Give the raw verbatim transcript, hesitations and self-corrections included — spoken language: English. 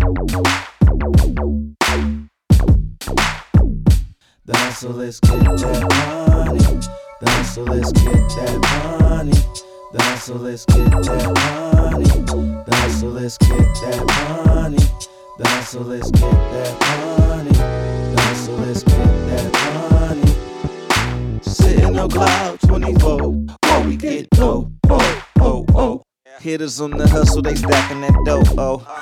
The hustle, let's get that money. The hustle, let's get that money. The hustle, let's get that money. The hustle, let's get that money. The hustle, let's get that money. The hustle, let's get that money. Sitting on cloud twenty-four, while we get low. Oh, oh, oh. Hitters on the hustle, they stacking that dough, oh.